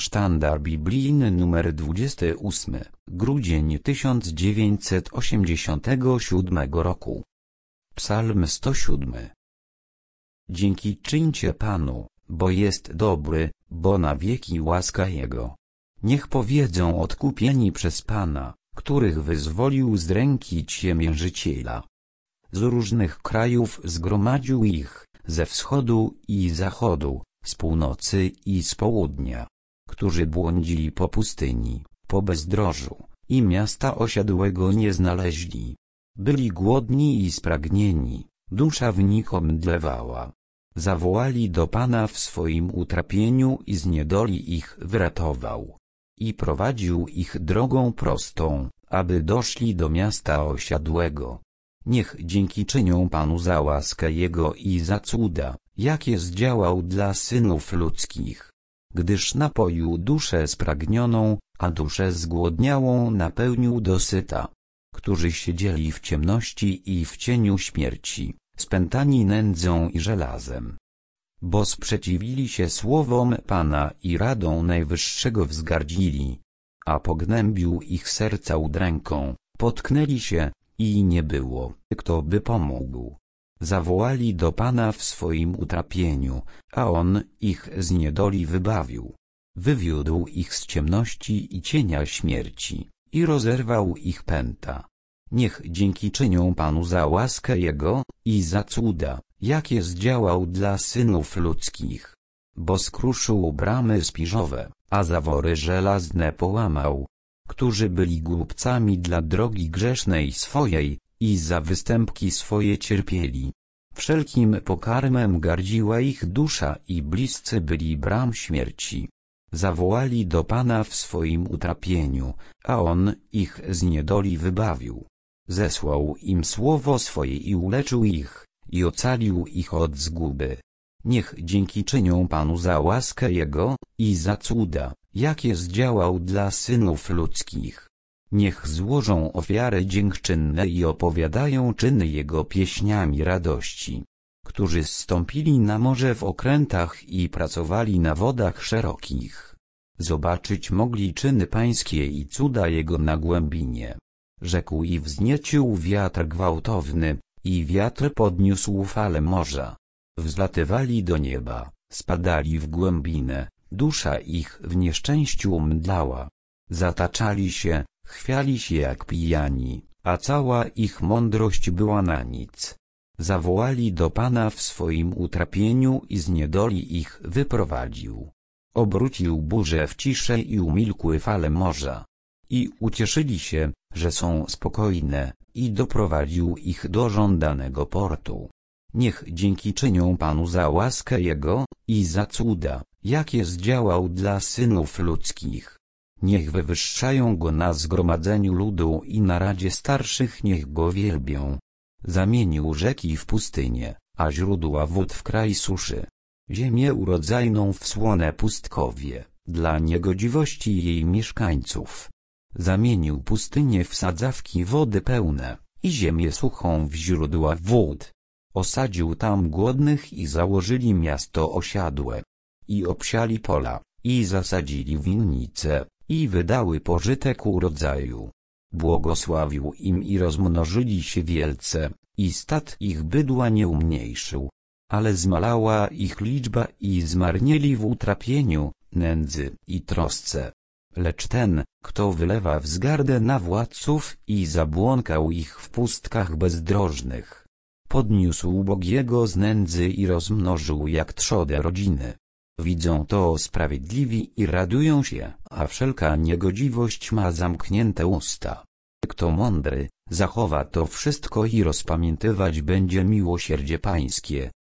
Sztandar biblijny nr 28, grudzień 1987 roku. Psalm 107. Dzięki czyńcie Panu, bo jest dobry, bo na wieki łaska Jego. Niech powiedzą odkupieni przez Pana, których wyzwolił z ręki ciemiężyciela. Z różnych krajów zgromadził ich, ze wschodu i zachodu, z północy i z południa, którzy błądzili po pustyni, po bezdrożu, i miasta osiadłego nie znaleźli. Byli głodni i spragnieni, dusza w nich omdlewała. Zawołali do Pana w swoim utrapieniu i z niedoli ich wyratował. I prowadził ich drogą prostą, aby doszli do miasta osiadłego. Niech dzięki czynią Panu za łaskę Jego i za cuda, jakie zdziałał dla synów ludzkich. Gdyż napoił duszę spragnioną, a duszę zgłodniałą napełnił dosyta. Którzy siedzieli w ciemności i w cieniu śmierci, spętani nędzą i żelazem. Bo sprzeciwili się słowom Pana i radą Najwyższego wzgardzili, a pognębił ich serca udręką, potknęli się, i nie było, kto by pomógł. Zawołali do Pana w swoim utrapieniu, a On ich z niedoli wybawił. Wywiódł ich z ciemności i cienia śmierci, i rozerwał ich pęta. Niech dzięki czynią Panu za łaskę Jego i za cuda, jakie zdziałał dla synów ludzkich. Bo skruszył bramy spiżowe, a zawory żelazne połamał. Którzy byli głupcami dla drogi grzesznej swojej, i za występki swoje cierpieli. Wszelkim pokarmem gardziła ich dusza i bliscy byli bram śmierci. Zawołali do Pana w swoim utrapieniu, a On ich z niedoli wybawił. Zesłał im słowo swoje i uleczył ich, i ocalił ich od zguby. Niech dzięki czynią Panu za łaskę Jego i za cuda, jakie zdziałał dla synów ludzkich. Niech złożą ofiary dziękczynne i opowiadają czyny Jego pieśniami radości. Którzy zstąpili na morze w okrętach i pracowali na wodach szerokich. Zobaczyć mogli czyny Pańskie i cuda Jego na głębinie. Rzekł i wzniecił wiatr gwałtowny, i wiatr podniósł fale morza. Wzlatywali do nieba, spadali w głębinę, dusza ich w nieszczęściu mdlała. Zataczali się, chwiali się jak pijani, a cała ich mądrość była na nic. Zawołali do Pana w swoim utrapieniu i z niedoli ich wyprowadził. Obrócił burzę w ciszę i umilkły fale morza. I ucieszyli się, że są spokojne, i doprowadził ich do żądanego portu. Niech dzięki czynią Panu za łaskę Jego i za cuda, jakie zdziałał dla synów ludzkich. Niech wywyższają Go na zgromadzeniu ludu i na radzie starszych niech Go wielbią. Zamienił rzeki w pustynię, a źródła wód w kraj suszy. Ziemię urodzajną w słone pustkowie, dla niegodziwości jej mieszkańców. Zamienił pustynię w sadzawki wody pełne, i ziemię suchą w źródła wód. Osadził tam głodnych i założyli miasto osiadłe. I obsiali pola, i zasadzili winnice, i wydały pożytek urodzaju. Błogosławił im i rozmnożyli się wielce, i stad ich bydła nie umniejszył. Ale zmalała ich liczba i zmarnieli w utrapieniu, nędzy i trosce. Lecz ten, kto wylewa wzgardę na władców i zabłąkał ich w pustkach bezdrożnych, podniósł ubogiego z nędzy i rozmnożył jak trzodę rodziny. Widzą to sprawiedliwi i radują się, a wszelka niegodziwość ma zamknięte usta. Kto mądry, zachowa to wszystko i rozpamiętywać będzie miłosierdzie Pańskie.